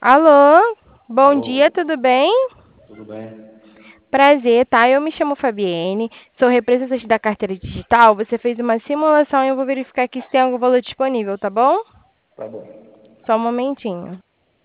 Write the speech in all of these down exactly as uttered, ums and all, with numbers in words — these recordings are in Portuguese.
Alô, bom dia, Alô, tudo bem? tudo bem? Prazer, tá? Eu me chamo Fabienne, sou representante da carteira digital. Você fez uma simulação e eu vou verificar aqui se tem algum valor disponível, tá bom? Tá bom. Só um momentinho.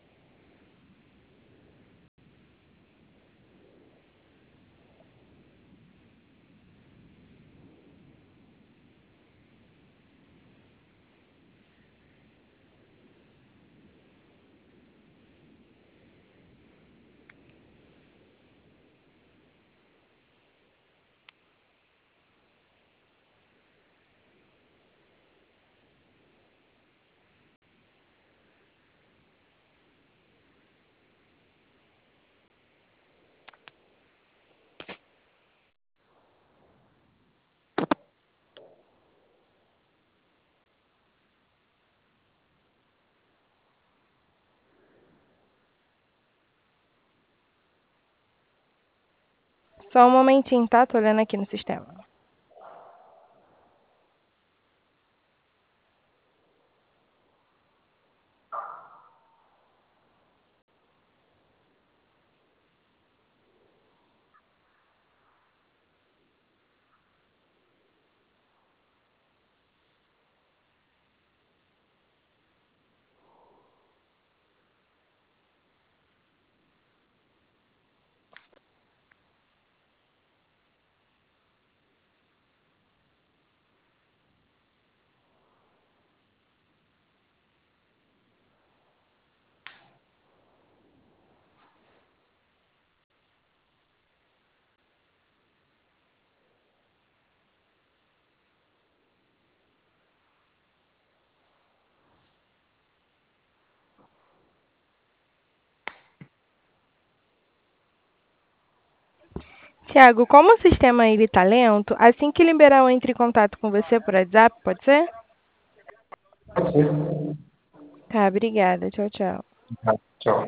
Só um momentinho, tá? Tô olhando aqui no sistema. Tiago, como o sistema ele tá lento, assim que liberar eu entre em contato com você por WhatsApp, pode ser? Pode ser. Tá, obrigada. Tchau, tchau. Tá, tchau.